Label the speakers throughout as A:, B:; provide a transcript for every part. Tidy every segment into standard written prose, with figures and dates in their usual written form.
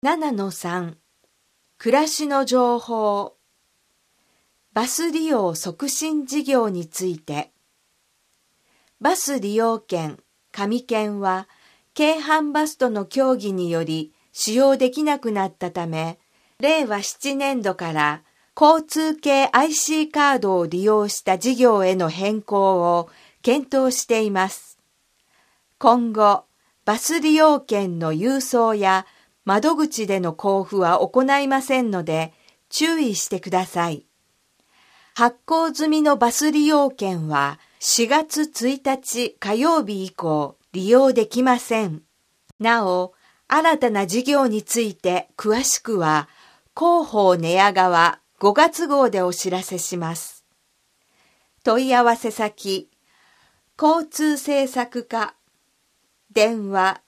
A: 7-3 暮らしの情報バス利用促進事業についてバス利用券、紙券は京阪バスとの協議により使用できなくなったため令和7年度から交通系 IC カードを利用した事業への変更を検討しています。今後、バス利用券の郵送や窓口での交付は行いませんので注意してください。発行済みのバス利用券は4月1日火曜日以降利用できません。なお、新たな事業について詳しくは広報寝屋川5月号でお知らせします。問い合わせ先、交通政策課、電話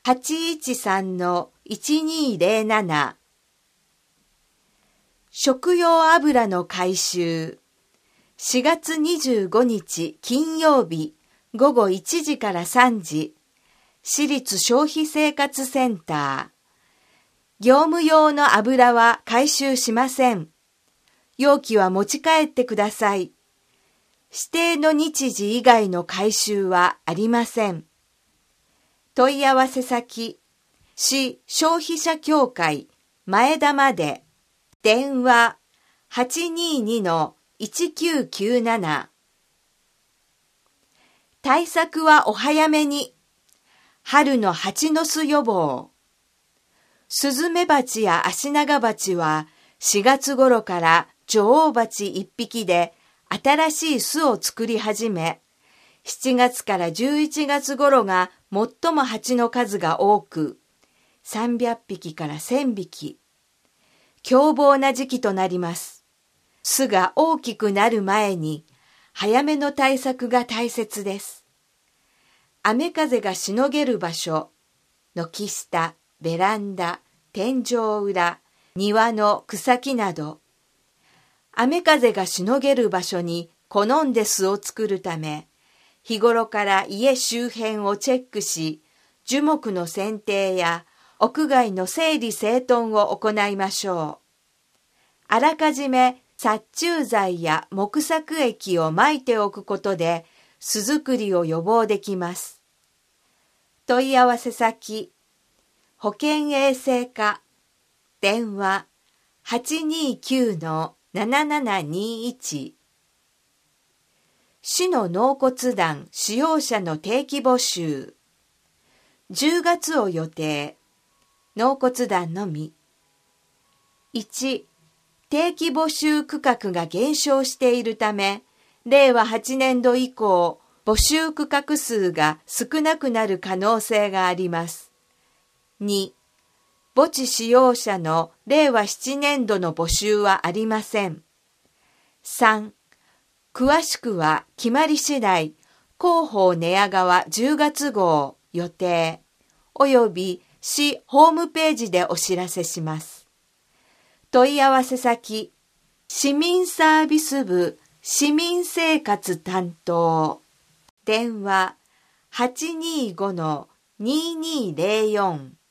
A: 813-1207食用油の回収4月25日金曜日午後1時から3時市立消費生活センター業務用の油は回収しません。容器は持ち帰ってください。指定の日時以外の回収はありません。問い合わせ先、市消費者協会前田まで、電話822-1997。対策はお早めに。春の蜂の巣予防。スズメバチやアシナガバチは4月頃から女王蜂1匹で新しい巣を作り始め、7月から11月頃が最も蜂の数が多く、300匹から1000匹。凶暴な時期となります。巣が大きくなる前に、早めの対策が大切です。雨風がしのげる場所、軒下、ベランダ、天井裏、庭の草木など、雨風がしのげる場所に好んで巣を作るため、日頃から家周辺をチェックし、樹木の剪定や屋外の整理整頓を行いましょう。あらかじめ殺虫剤や木作液をまいておくことで巣作りを予防できます。問い合わせ先、保健衛生課、電話829-7721。市の納骨壇使用者の定期募集。10月を予定。納骨壇のみ。1、定期募集区画が減少しているため、令和8年度以降、募集区画数が少なくなる可能性があります。2、墓地使用者の令和7年度の募集はありません。3、詳しくは決まり次第、広報寝屋川10月号予定、および市ホームページでお知らせします。問い合わせ先、市民サービス部市民生活担当、電話825-2204